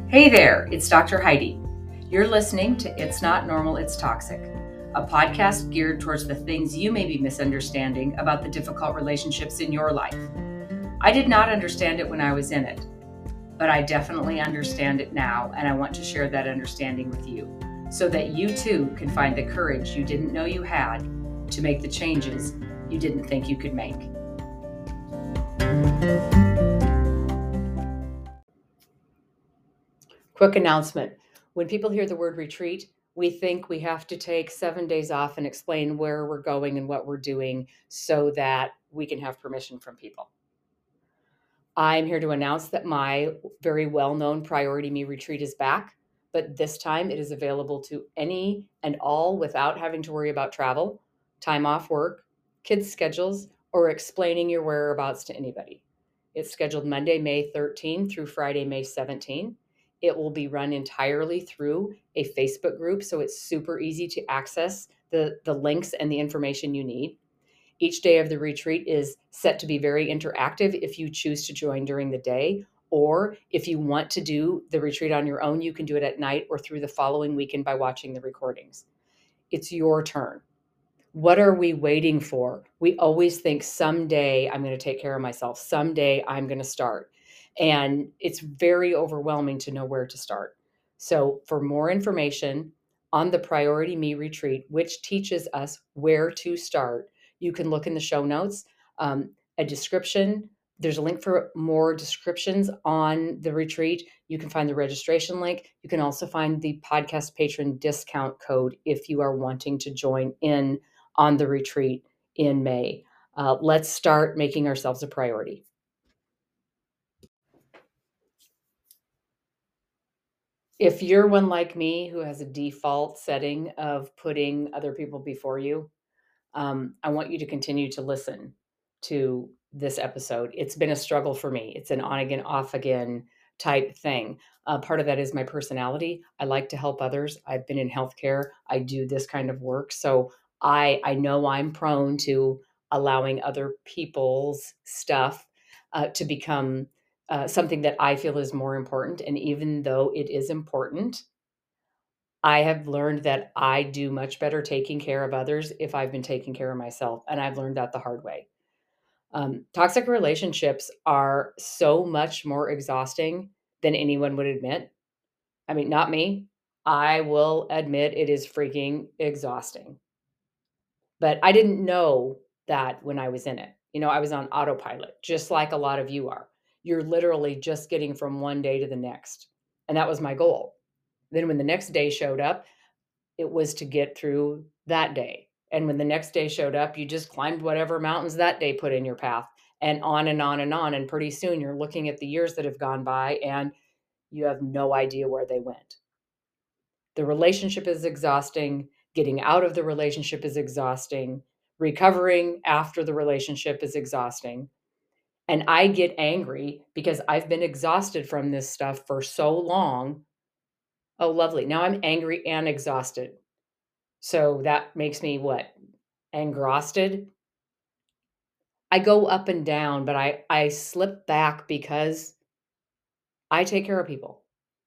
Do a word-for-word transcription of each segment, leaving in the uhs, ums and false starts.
Hey there, it's Doctor Heidi. You're listening to It's Not Normal, It's Toxic, a podcast geared towards the things you may be misunderstanding about the difficult relationships in your life. I did not understand it when I was in it, but I definitely understand it now, and I want to share that understanding with you so that you too can find the courage you didn't know you had to make the changes you didn't think you could make. Quick announcement. When people hear the word retreat, we think we have to take seven days off and explain where we're going and what we're doing so that we can have permission from people. I'm here to announce that my very well-known Priority Me retreat is back, but this time it is available to any and all without having to worry about travel, time off work, kids' schedules, or explaining your whereabouts to anybody. It's scheduled Monday, May thirteenth through Friday, May seventeenth. It will be run entirely through a Facebook group, so it's super easy to access the, the links and the information you need. Each day of the retreat is set to be very interactive if you choose to join during the day, or if you want to do the retreat on your own, you can do it at night or through the following weekend by watching the recordings. It's your turn. What are we waiting for? We always think someday I'm going to take care of myself. Someday I'm going to start. And it's very overwhelming to know where to start. So for more information on the Priority Me retreat, which teaches us where to start, you can look in the show notes, um, a description. There's a link for more descriptions on the retreat. You can find the registration link. You can also find the podcast patron discount code if you are wanting to join in on the retreat in May. Uh, let's start making ourselves a priority. If you're one like me who has a default setting of putting other people before you, um, I want you to continue to listen to this episode. It's been a struggle for me. It's an on again, off again type thing. Uh, part of that is my personality. I like to help others. I've been in healthcare. I do this kind of work. So I, I know I'm prone to allowing other people's stuff uh, to become uh, something that I feel is more important. And even though it is important, I have learned that I do much better taking care of others if I've been taking care of myself. And I've learned that the hard way. Um, toxic relationships are so much more exhausting than anyone would admit. I mean, not me. I will admit it is freaking exhausting. But I didn't know that when I was in it. You know, I was on autopilot, just like a lot of you are. You're literally just getting from one day to the next. And that was my goal. Then when the next day showed up, it was to get through that day. And when the next day showed up, you just climbed whatever mountains that day put in your path, and on and on and on. And pretty soon you're looking at the years that have gone by and you have no idea where they went. The relationship is exhausting. Getting out of the relationship is exhausting. Recovering after the relationship is exhausting. And I get angry because I've been exhausted from this stuff for so long. Oh, lovely. Now I'm angry and exhausted. So that makes me what? Angrosted? I go up and down, but I, I slip back because I take care of people.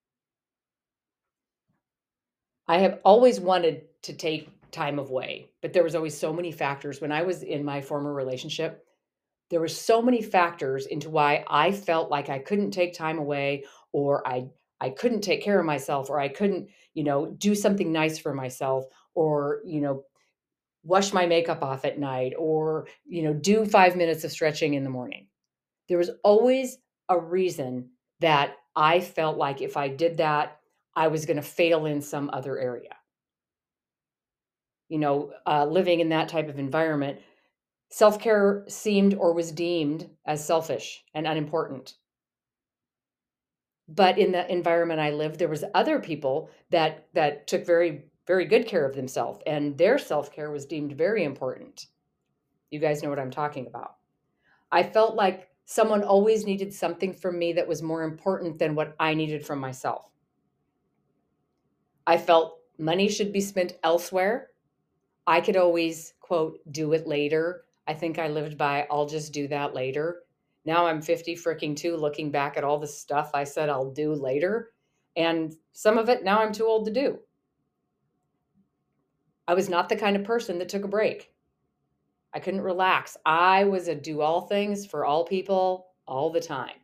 I have always wanted to take time away, but there was always so many factors. When I was in my former relationship, there were so many factors into why I felt like I couldn't take time away, or I I couldn't take care of myself, or I couldn't, you know, do something nice for myself, or, you know, wash my makeup off at night, or, you know, do five minutes of stretching in the morning. There was always a reason that I felt like if I did that, I was going to fail in some other area. You know, uh, living in that type of environment, self-care seemed or was deemed as selfish and unimportant. But in the environment I lived, there was other people that that took very, very good care of themselves, and their self-care was deemed very important. You guys know what I'm talking about. I felt like someone always needed something from me that was more important than what I needed from myself. I felt money should be spent elsewhere. I could always, quote, do it later. I think I lived by, I'll just do that later. Now I'm fifty freaking two, looking back at all the stuff I said I'll do later. And some of it now I'm too old to do. I was not the kind of person that took a break. I couldn't relax. I was a do all things for all people all the time.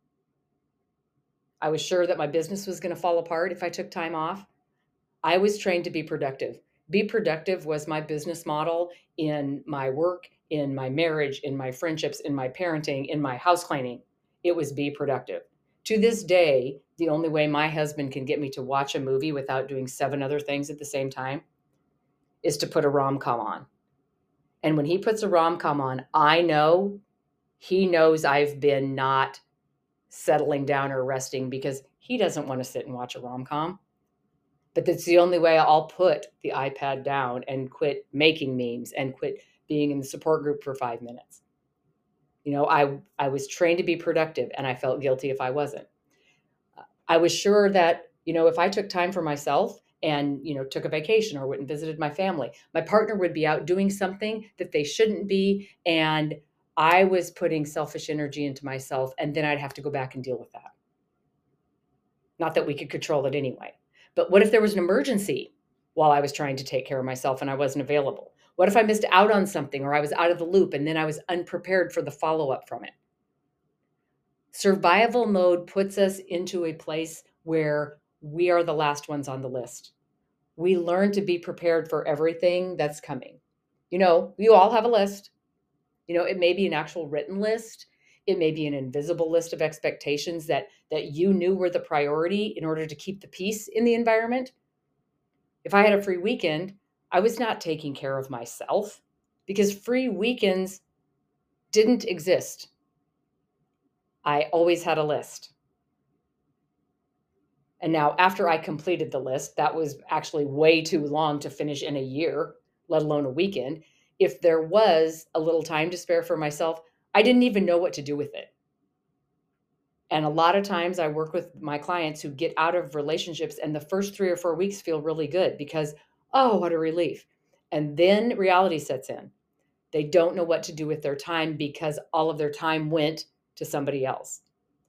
I was sure that my business was going to fall apart if I took time off. I was trained to be productive. Be productive was my business model in my work, in my marriage, in my friendships, in my parenting, in my house cleaning. It was be productive. To this day, the only way my husband can get me to watch a movie without doing seven other things at the same time is to put a rom-com on. And when he puts a rom-com on, I know he knows I've been not settling down or resting because he doesn't want to sit and watch a rom-com. But that's the only way I'll put the iPad down and quit making memes and quit being in the support group for five minutes. You know, I I was trained to be productive, and I felt guilty if I wasn't. I was sure that, you know, if I took time for myself and, you know, took a vacation or went and visited my family, my partner would be out doing something that they shouldn't be, and I was putting selfish energy into myself, and then I'd have to go back and deal with that. Not that we could control it anyway. But what if there was an emergency while I was trying to take care of myself and I wasn't available? What if I missed out on something or I was out of the loop and then I was unprepared for the follow-up from it? Survival mode puts us into a place where we are the last ones on the list. We learn to be prepared for everything that's coming. You know, you all have a list. You know, it may be an actual written list. It may be an invisible list of expectations that that you knew were the priority in order to keep the peace in the environment. If I had a free weekend, I was not taking care of myself because free weekends didn't exist. I always had a list. And now, after I completed the list, that was actually way too long to finish in a year, let alone a weekend. If there was a little time to spare for myself, I didn't even know what to do with it. And a lot of times I work with my clients who get out of relationships, and the first three or four weeks feel really good because, oh, what a relief. And then reality sets in. They don't know what to do with their time because all of their time went to somebody else.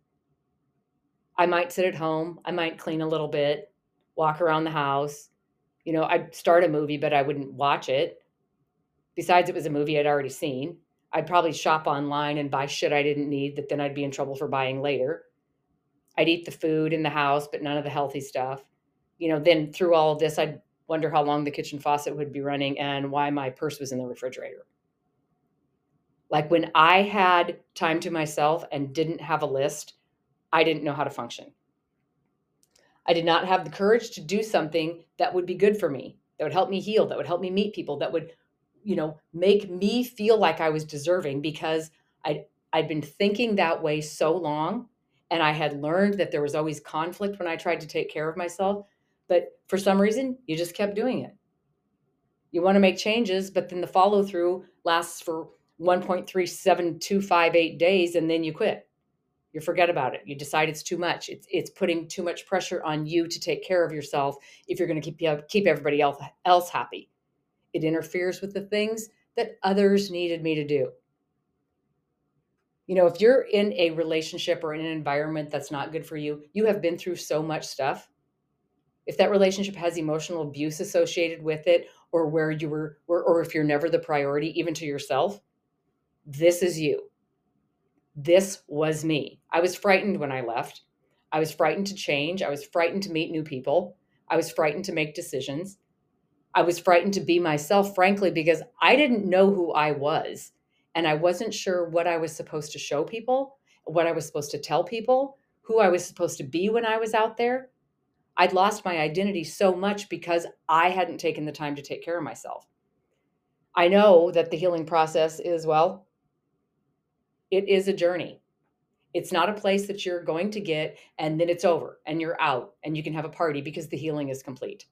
I might sit at home. I might clean a little bit, walk around the house. You know, I'd start a movie, but I wouldn't watch it. Besides, it was a movie I'd already seen. I'd probably shop online and buy shit I didn't need that then I'd be in trouble for buying later. I'd eat the food in the house, but none of the healthy stuff. You know, then through all of this, I'd wonder how long the kitchen faucet would be running and why my purse was in the refrigerator. Like when I had time to myself and didn't have a list, I didn't know how to function. I did not have the courage to do something that would be good for me, that would help me heal, that would help me meet people, that would, you know, make me feel like I was deserving because I'd, I'd been thinking that way so long. And I had learned that there was always conflict when I tried to take care of myself. But for some reason, you just kept doing it. You want to make changes, but then the follow through lasts for one point three seven two five eight days and then you quit. You forget about it. You decide it's too much. It's it's putting too much pressure on you to take care of yourself if you're going to keep keep everybody else else happy. It interferes with the things that others needed me to do. You know, if you're in a relationship or in an environment that's not good for you, you have been through so much stuff. If that relationship has emotional abuse associated with it, or where you were, or, or if you're never the priority, even to yourself, this is you. This was me. I was frightened when I left. I was frightened to change. I was frightened to meet new people. I was frightened to make decisions. I was frightened to be myself, frankly, because I didn't know who I was. And I wasn't sure what I was supposed to show people, what I was supposed to tell people, who I was supposed to be when I was out there. I'd lost my identity so much because I hadn't taken the time to take care of myself. I know that the healing process is, well, it is a journey. It's not a place that you're going to get and then it's over and you're out and you can have a party because the healing is complete.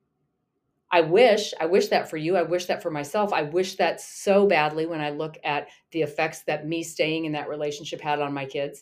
I wish, I wish that for you. I wish that for myself. I wish that so badly when I look at the effects that me staying in that relationship had on my kids.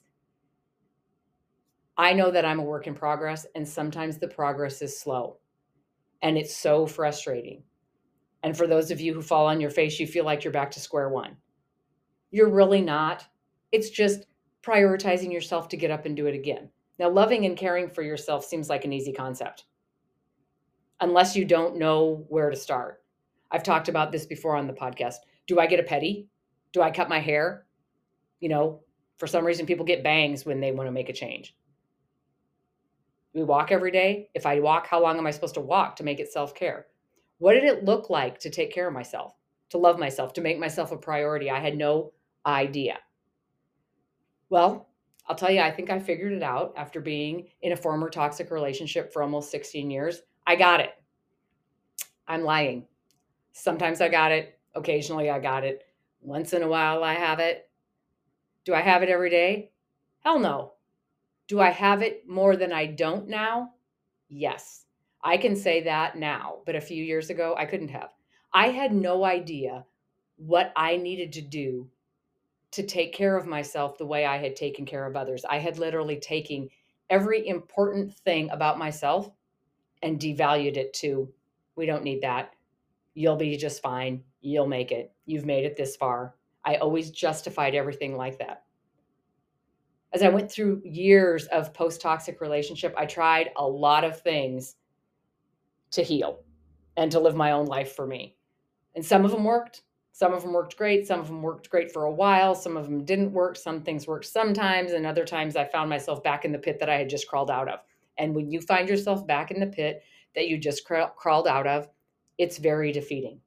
I know that I'm a work in progress, and sometimes the progress is slow, and it's so frustrating. And for those of you who fall on your face, you feel like you're back to square one. You're really not. It's just prioritizing yourself to get up and do it again. Now, loving and caring for yourself seems like an easy concept, unless you don't know where to start. I've talked about this before on the podcast. Do I get a pedi? Do I cut my hair? You know, for some reason, people get bangs when they want to make a change. Do we walk every day? If I walk, how long am I supposed to walk to make it self-care? What did it look like to take care of myself, to love myself, to make myself a priority? I had no idea. Well, I'll tell you, I think I figured it out after being in a former toxic relationship for almost sixteen years. I got it. I'm lying. Sometimes I got it. Occasionally I got it. Once in a while I have it. Do I have it every day? Hell no. Do I have it more than I don't now? Yes. I can say that now, but a few years ago I couldn't have. I had no idea what I needed to do to take care of myself the way I had taken care of others. I had literally taken every important thing about myself and devalued it to, we don't need that. You'll be just fine. You'll make it. You've made it this far. I always justified everything like that. As I went through years of post-toxic relationship, I tried a lot of things to heal and to live my own life for me. And some of them worked. Some of them worked great. Some of them worked great for a while. Some of them didn't work. Some things worked sometimes. And other times I found myself back in the pit that I had just crawled out of. And when you find yourself back in the pit that you just cra- crawled out of, it's very defeating.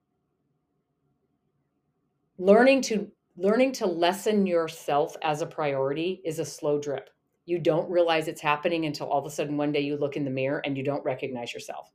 Learning to learning to lessen yourself as a priority is a slow drip. You don't realize it's happening until all of a sudden one day you look in the mirror and you don't recognize yourself.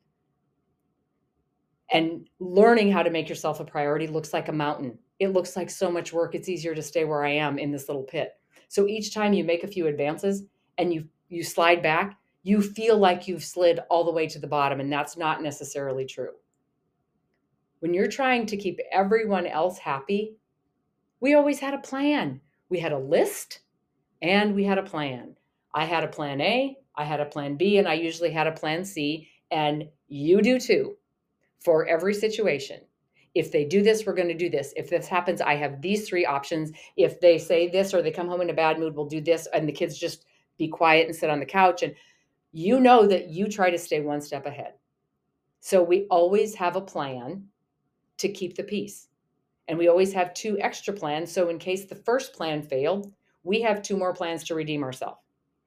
And learning how to make yourself a priority looks like a mountain. It looks like so much work. It's easier to stay where I am in this little pit. So each time you make a few advances and you you slide back, you feel like you've slid all the way to the bottom, and that's not necessarily true. When you're trying to keep everyone else happy, we always had a plan. We had a list and we had a plan. I had a plan A, I had a plan B, and I usually had a plan C, and you do too. For every situation. If they do this, we're going to do this. If this happens, I have these three options. If they say this or they come home in a bad mood, we'll do this. And the kids just be quiet and sit on the couch. And you know that you try to stay one step ahead. So we always have a plan to keep the peace. And we always have two extra plans. So in case the first plan failed, we have two more plans to redeem ourselves.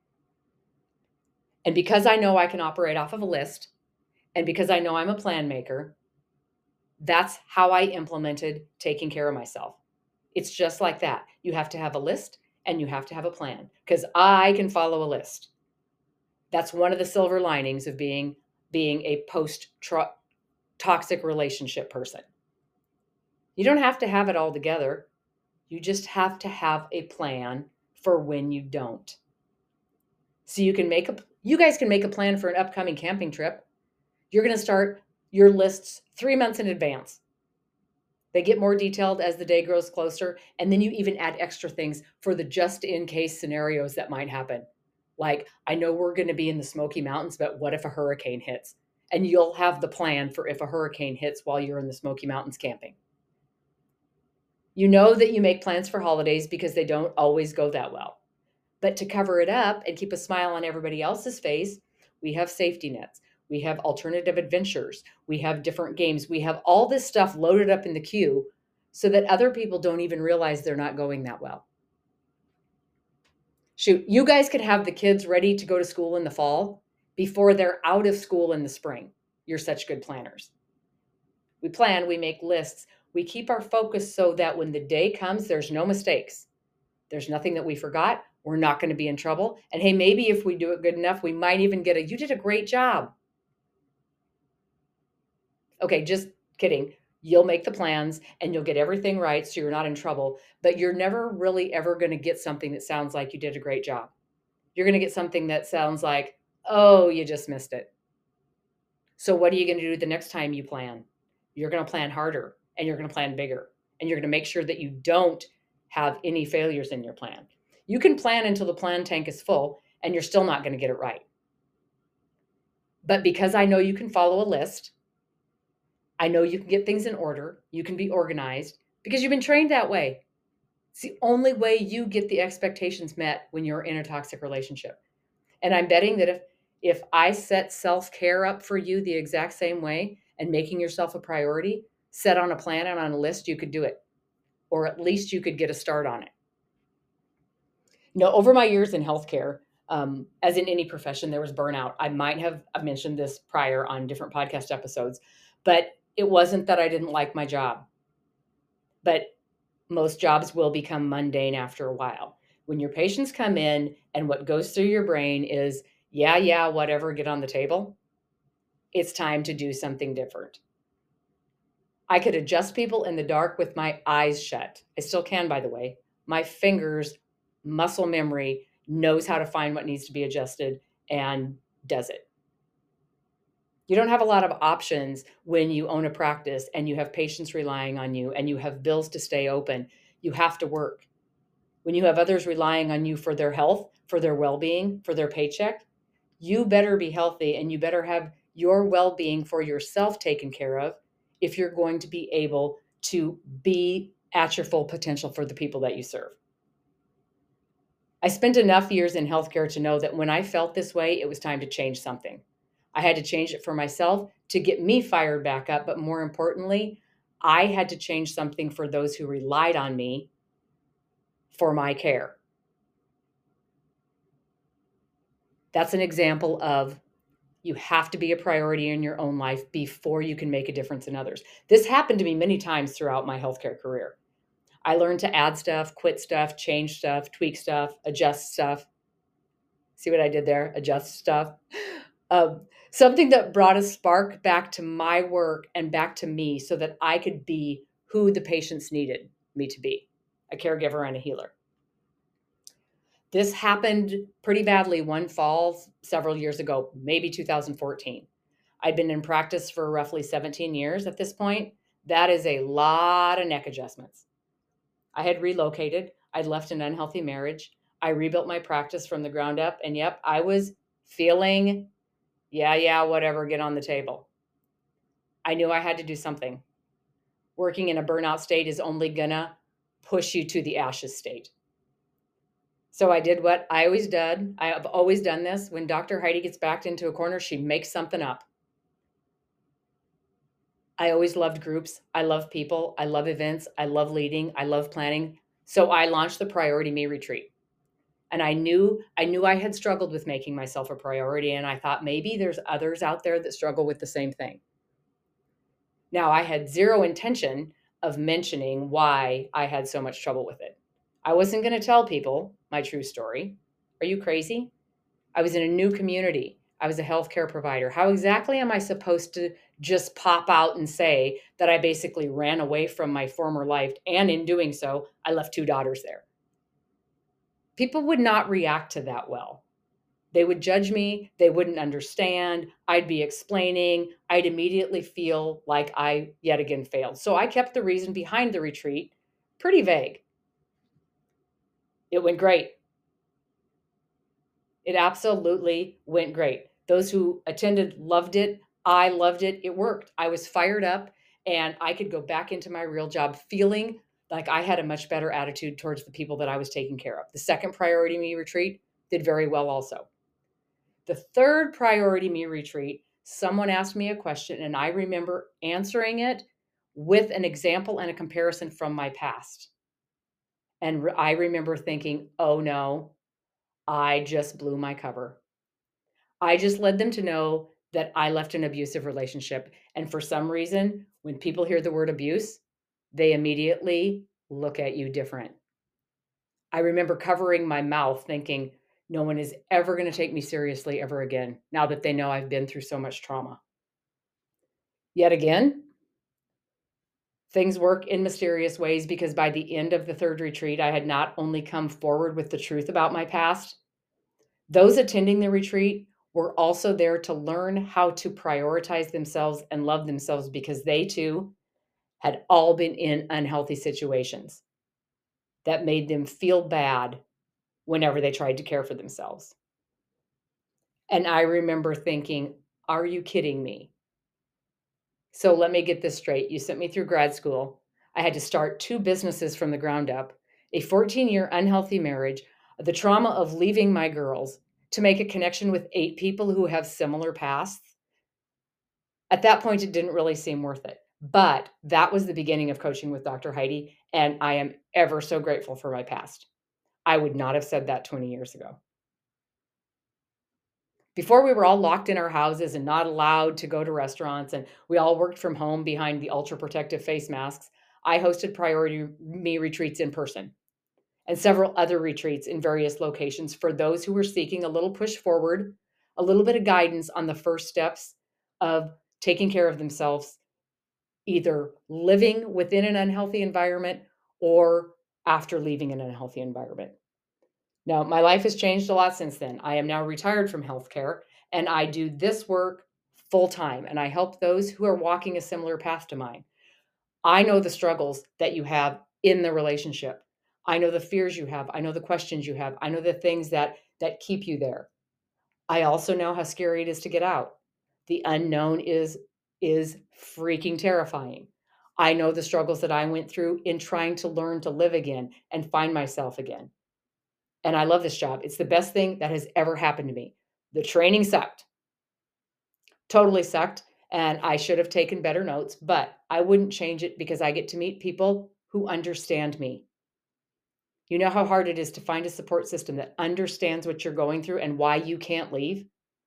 And because I know I can operate off of a list, and because I know I'm a plan maker, that's how I implemented taking care of myself. It's just like that. You have to have a list and you have to have a plan, because I can follow a list. That's one of the silver linings of being, being a post-toxic relationship person. You don't have to have it all together. You just have to have a plan for when you don't. So you can make a, you guys can make a plan for an upcoming camping trip. You're going to start your lists three months in advance. They get more detailed as the day grows closer. And then you even add extra things for the just in case scenarios that might happen. Like, I know we're going to be in the Smoky Mountains, but what if a hurricane hits? And you'll have the plan for if a hurricane hits while you're in the Smoky Mountains camping. You know that you make plans for holidays because they don't always go that well. But to cover it up and keep a smile on everybody else's face, we have safety nets. We have alternative adventures. We have different games. We have all this stuff loaded up in the queue so that other people don't even realize they're not going that well. Shoot, you guys could have the kids ready to go to school in the fall before they're out of school in the spring. You're such good planners. We plan, we make lists. We keep our focus so that when the day comes, there's no mistakes. There's nothing that we forgot. We're not going to be in trouble. And hey, maybe if we do it good enough, we might even get a, you did a great job. Okay, just kidding. You'll make the plans and you'll get everything right so you're not in trouble, but you're never really ever going to get something that sounds like you did a great job. You're going to get something that sounds like, oh, you just missed it. So what are you going to do the next time you plan? You're going to plan harder and you're going to plan bigger, and you're going to make sure that you don't have any failures in your plan. You can plan until the plan tank is full and you're still not going to get it right. But because I know you can follow a list, I know you can get things in order. You can be organized because you've been trained that way. It's the only way you get the expectations met when you're in a toxic relationship. And I'm betting that if if I set self-care up for you the exact same way and making yourself a priority, set on a plan and on a list, you could do it. Or at least you could get a start on it. You know, over my years in healthcare, um, as in any profession, there was burnout. I might have mentioned this prior on different podcast episodes, but it wasn't that I didn't like my job. But most jobs will become mundane after a while. When your patients come in and what goes through your brain is, yeah, yeah, whatever, get on the table, it's time to do something different. I could adjust people in the dark with my eyes shut. I still can, by the way. My fingers, muscle memory knows how to find what needs to be adjusted and does it. You don't have a lot of options when you own a practice and you have patients relying on you and you have bills to stay open. You have to work. When you have others relying on you for their health, for their well-being, for their paycheck, you better be healthy and you better have your well-being for yourself taken care of if you're going to be able to be at your full potential for the people that you serve. I spent enough years in healthcare to know that when I felt this way, it was time to change something. I had to change it for myself to get me fired back up, but more importantly, I had to change something for those who relied on me for my care. That's an example of you have to be a priority in your own life before you can make a difference in others. This happened to me many times throughout my healthcare career. I learned to add stuff, quit stuff, change stuff, tweak stuff, adjust stuff. See what I did there? Adjust stuff. Um, something that brought a spark back to my work and back to me so that I could be who the patients needed me to be, a caregiver and a healer. This happened pretty badly one fall several years ago, maybe two thousand fourteen. I'd been in practice for roughly seventeen years at this point. That is a lot of neck adjustments. I had relocated. I'd left an unhealthy marriage. I rebuilt my practice from the ground up. And yep, I was feeling, yeah, yeah, whatever, get on the table. I knew I had to do something. Working in a burnout state is only gonna push you to the ashes state. So I did what I always did. I have always done this. When Doctor Heidi gets backed into a corner, she makes something up. I always loved groups. I love people. I love events. I love leading. I love planning. So I launched the Priority Me Retreat. And I knew I knew I had struggled with making myself a priority. And I thought maybe there's others out there that struggle with the same thing. Now, I had zero intention of mentioning why I had so much trouble with it. I wasn't going to tell people my true story. Are you crazy? I was in a new community. I was a healthcare provider. How exactly am I supposed to just pop out and say that I basically ran away from my former life, and in doing so, I left two daughters there? People would not react to that well. They would judge me. They wouldn't understand. I'd be explaining. I'd immediately feel like I yet again failed. So I kept the reason behind the retreat pretty vague. It went great. It absolutely went great. Those who attended loved it. I loved it. It worked. I was fired up and I could go back into my real job feeling like I had a much better attitude towards the people that I was taking care of. The second Priority Me retreat did very well also. The third Priority Me retreat, someone asked me a question and I remember answering it with an example and a comparison from my past. And re- I remember thinking, oh no, I just blew my cover. I just led them to know that I left an abusive relationship. And for some reason, when people hear the word abuse, they immediately look at you different. I remember covering my mouth thinking, no one is ever going to take me seriously ever again, now that they know I've been through so much trauma. Yet again, things work in mysterious ways because by the end of the third retreat, I had not only come forward with the truth about my past, those attending the retreat were also there to learn how to prioritize themselves and love themselves because they too had all been in unhealthy situations that made them feel bad whenever they tried to care for themselves. And I remember thinking, are you kidding me? So let me get this straight. You sent me through grad school. I had to start two businesses from the ground up, a fourteen year unhealthy marriage, the trauma of leaving my girls, to make a connection with eight people who have similar pasts, at that point, it didn't really seem worth it. But that was the beginning of coaching with Doctor Heidi, and I am ever so grateful for my past. I would not have said that twenty years ago. Before we were all locked in our houses and not allowed to go to restaurants, and we all worked from home behind the ultra protective face masks, I hosted Priority Me retreats in person and several other retreats in various locations for those who were seeking a little push forward, a little bit of guidance on the first steps of taking care of themselves, either living within an unhealthy environment or after leaving an unhealthy environment. Now, my life has changed a lot since then. I am now retired from healthcare and I do this work full time and I help those who are walking a similar path to mine. I know the struggles that you have in the relationship. I know the fears you have. I know the questions you have. I know the things that that keep you there. I also know how scary it is to get out. The unknown is is freaking terrifying. I know the struggles that I went through in trying to learn to live again and find myself again. And I love this job. It's the best thing that has ever happened to me. The training sucked. Totally sucked. And I should have taken better notes, but I wouldn't change it because I get to meet people who understand me. You know how hard it is to find a support system that understands what you're going through and why you can't leave?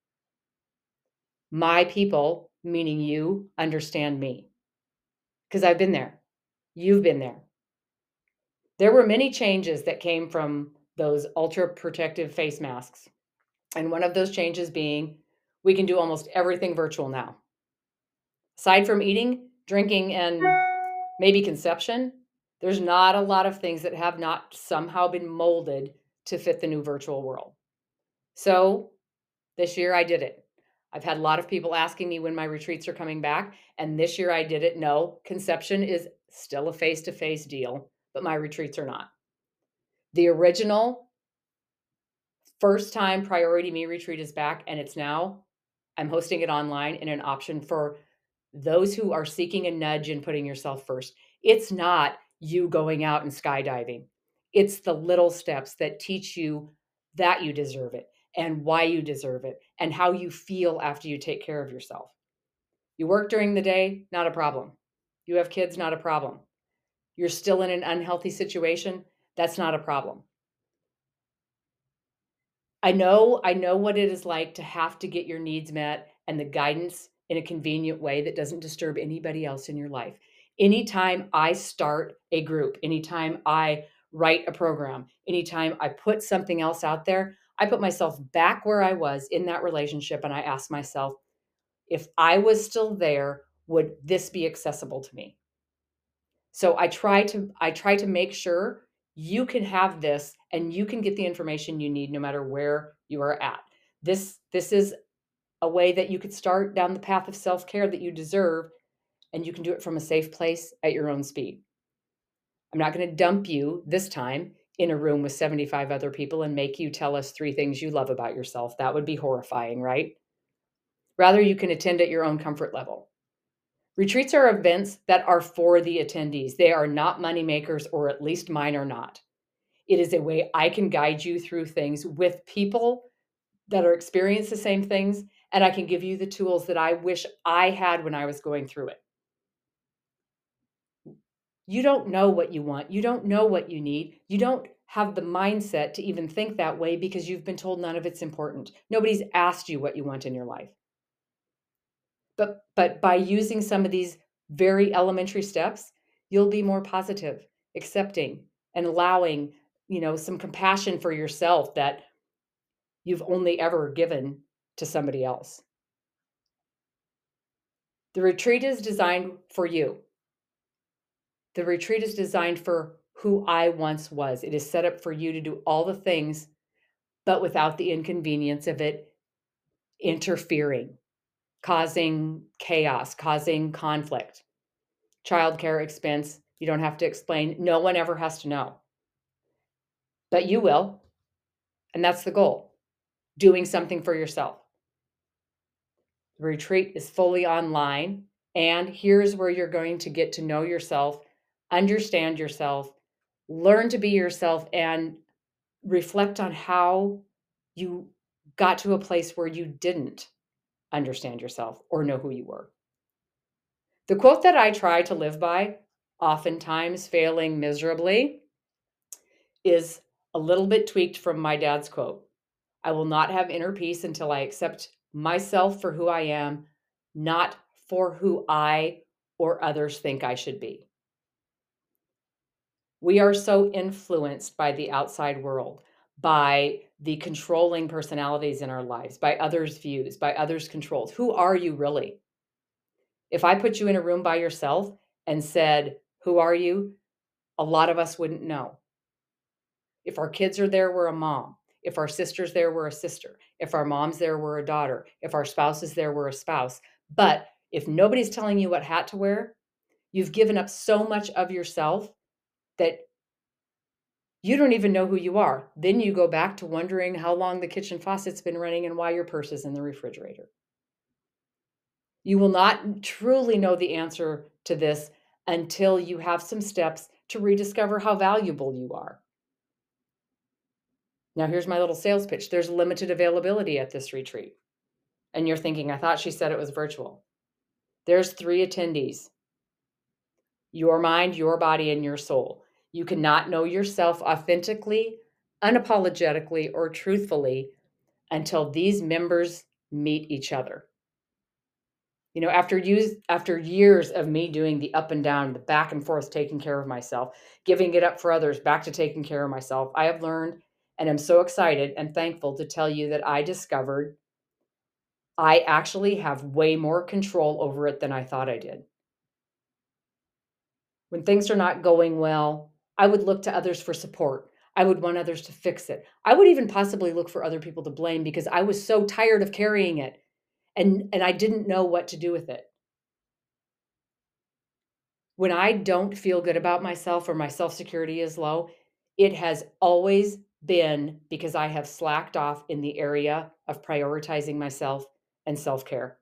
My people, meaning you, understand me because I've been there. You've been there. There were many changes that came from those ultra protective face masks. And one of those changes being we can do almost everything virtual now. Aside from eating, drinking, and maybe conception, there's not a lot of things that have not somehow been molded to fit the new virtual world. So this year I did it. I've had a lot of people asking me when my retreats are coming back, and this year I did it. No, conception is still a face-to-face deal, but my retreats are not. The original first time Priority Me retreat is back, and it's now, I'm hosting it online in an option for those who are seeking a nudge and putting yourself first. It's not you going out and skydiving. It's the little steps that teach you that you deserve it and why you deserve it and how you feel after you take care of yourself. You work during the day, not a problem. You have kids, not a problem. You're still in an unhealthy situation, that's not a problem. I know, I know what it is like to have to get your needs met and the guidance in a convenient way that doesn't disturb anybody else in your life. Anytime I start a group, anytime I write a program, anytime I put something else out there, I put myself back where I was in that relationship and I ask myself, if I was still there, would this be accessible to me? So I try to I try to make sure you can have this and you can get the information you need no matter where you are at. This this is a way that you could start down the path of self-care that you deserve and you can do it from a safe place at your own speed. I'm not going to dump you this time in a room with seventy-five other people and make you tell us three things you love about yourself. That would be horrifying, right? Rather, you can attend at your own comfort level. Retreats are events that are for the attendees. They are not money makers, or at least mine are not. It is a way I can guide you through things with people that are experiencing the same things, and I can give you the tools that I wish I had when I was going through it. You don't know what you want. You don't know what you need. You don't have the mindset to even think that way because you've been told none of it's important. Nobody's asked you what you want in your life. But but by using some of these very elementary steps, you'll be more positive, accepting, and allowing, you know, some compassion for yourself that you've only ever given to somebody else. The retreat is designed for you. The retreat is designed for who I once was. It is set up for you to do all the things, but without the inconvenience of it interfering, causing chaos, causing conflict. Childcare expense, you don't have to explain. No one ever has to know. But you will. And that's the goal. Doing something for yourself. The retreat is fully online. And here's where you're going to get to know yourself, understand yourself, learn to be yourself, and reflect on how you got to a place where you didn't understand yourself or know who you were. The quote that I try to live by, oftentimes failing miserably, is a little bit tweaked from my dad's quote. I will not have inner peace until I accept myself for who I am, not for who I or others think I should be. We are so influenced by the outside world, by the controlling personalities in our lives, by others' views, by others' controls. Who are you really? If I put you in a room by yourself and said, "Who are you?" a lot of us wouldn't know. If our kids are there, we're a mom. If our sister's there, we're a sister. If our mom's there, we're a daughter. If our spouse is there, we're a spouse. But if nobody's telling you what hat to wear, you've given up so much of yourself that you don't even know who you are. Then you go back to wondering how long the kitchen faucet's been running and why your purse is in the refrigerator. You will not truly know the answer to this until you have some steps to rediscover how valuable you are. Now, here's my little sales pitch. There's limited availability at this retreat. And you're thinking, I thought she said it was virtual. There's three attendees: your mind, your body, and your soul. You cannot know yourself authentically, unapologetically, or truthfully until these members meet each other. You know, after years, after years of me doing the up and down, the back and forth, taking care of myself, giving it up for others, back to taking care of myself, I have learned, and I'm so excited and thankful to tell you that I discovered I actually have way more control over it than I thought I did. When things are not going well, I would look to others for support. I would want others to fix it. I would even possibly look for other people to blame because I was so tired of carrying it and, and I didn't know what to do with it. When I don't feel good about myself or my self-security is low, it has always been because I have slacked off in the area of prioritizing myself and self-care.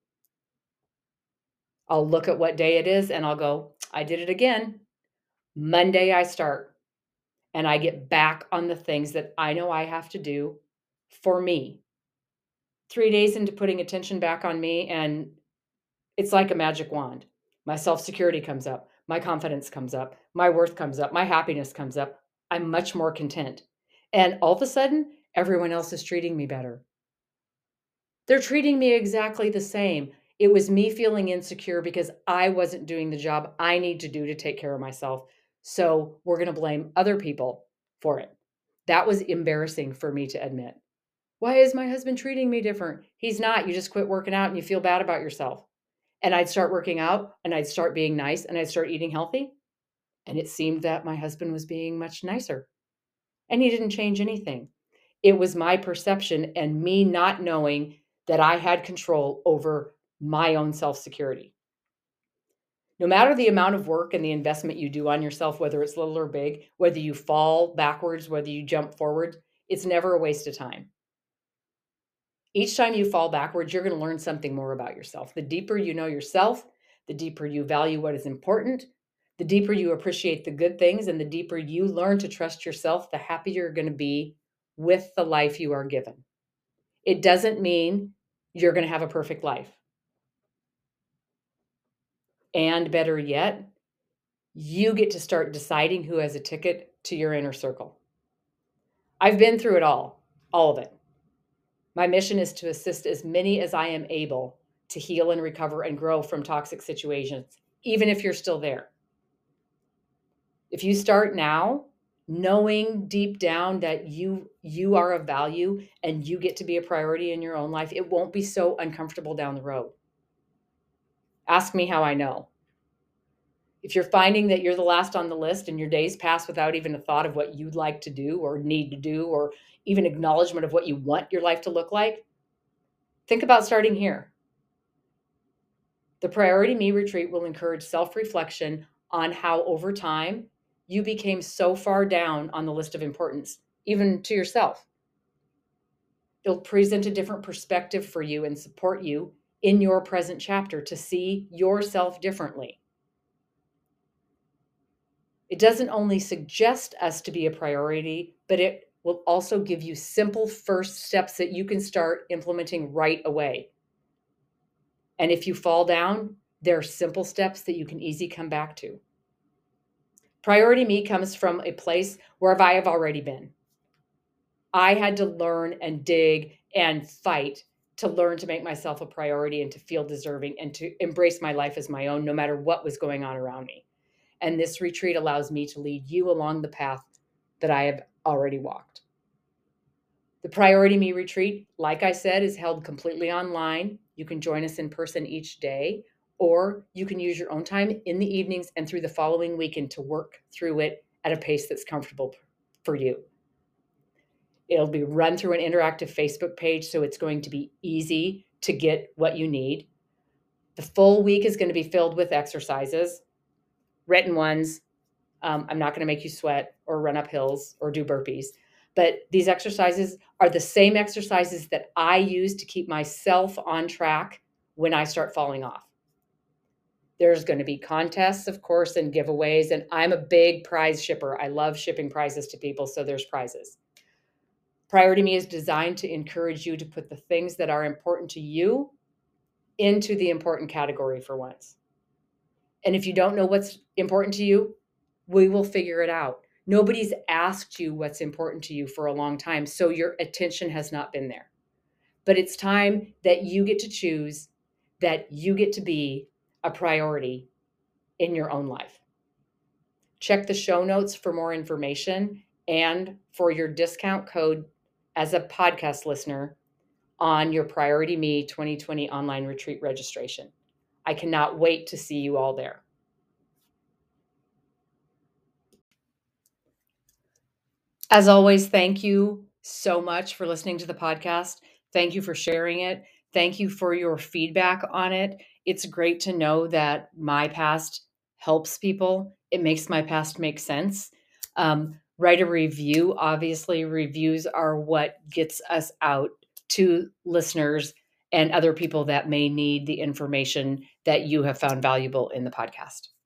I'll look at what day it is and I'll go, I did it again. Monday I start and I get back on the things that I know I have to do for me. Three days into putting attention back on me, and it's like a magic wand. My self-security comes up, my confidence comes up, my worth comes up, my happiness comes up. I'm much more content. And all of a sudden, everyone else is treating me better. They're treating me exactly the same. It was me feeling insecure because I wasn't doing the job I need to do to take care of myself. So we're going to blame other people for it. That was embarrassing for me to admit. Why is my husband treating me different? He's not. You just quit working out and you feel bad about yourself. And I'd start working out and I'd start being nice and I'd start eating healthy. And it seemed that my husband was being much nicer and he didn't change anything. It was my perception and me not knowing that I had control over my own self-security. No matter the amount of work and the investment you do on yourself, whether it's little or big, whether you fall backwards, whether you jump forward, it's never a waste of time. Each time you fall backwards, you're going to learn something more about yourself. The deeper you know yourself, the deeper you value what is important, the deeper you appreciate the good things, and the deeper you learn to trust yourself, the happier you're going to be with the life you are given. It doesn't mean you're going to have a perfect life. And better yet, you get to start deciding who has a ticket to your inner circle. I've been through it all, all of it. My mission is to assist as many as I am able to heal and recover and grow from toxic situations, even if you're still there. If you start now, knowing deep down that you you are of value and you get to be a priority in your own life, it won't be so uncomfortable down the road. Ask me how I know. If you're finding that you're the last on the list and your days pass without even a thought of what you'd like to do or need to do or even acknowledgement of what you want your life to look like, think about starting here. The Priority Me Retreat will encourage self-reflection on how over time you became so far down on the list of importance, even to yourself. It'll present a different perspective for you and support you in your present chapter to see yourself differently. It doesn't only suggest us to be a priority, but it will also give you simple first steps that you can start implementing right away. And if you fall down, there are simple steps that you can easily come back to. Priority Me comes from a place where I have already been. I had to learn and dig and fight to learn to make myself a priority and to feel deserving and to embrace my life as my own, no matter what was going on around me. And this retreat allows me to lead you along the path that I have already walked. The Priority Me retreat, like I said, is held completely online. You can join us in person each day, or you can use your own time in the evenings and through the following weekend to work through it at a pace that's comfortable for you. It'll be run through an interactive Facebook page, so it's going to be easy to get what you need. The full week is going to be filled with exercises, written ones. Um, I'm not going to make you sweat or run up hills or do burpees. But these exercises are the same exercises that I use to keep myself on track when I start falling off. There's going to be contests, of course, and giveaways. And I'm a big prize shipper. I love shipping prizes to people, so there's prizes. Priority Me is designed to encourage you to put the things that are important to you into the important category for once. And if you don't know what's important to you, we will figure it out. Nobody's asked you what's important to you for a long time, so your attention has not been there. But it's time that you get to choose, that you get to be a priority in your own life. Check the show notes for more information and for your discount code as a podcast listener on your Priority Me twenty twenty online retreat registration. I cannot wait to see you all there. As always, thank you so much for listening to the podcast. Thank you for sharing it. Thank you for your feedback on it. It's great to know that my past helps people. It makes my past make sense. Um, write a review. Obviously, reviews are what gets us out to listeners and other people that may need the information that you have found valuable in the podcast.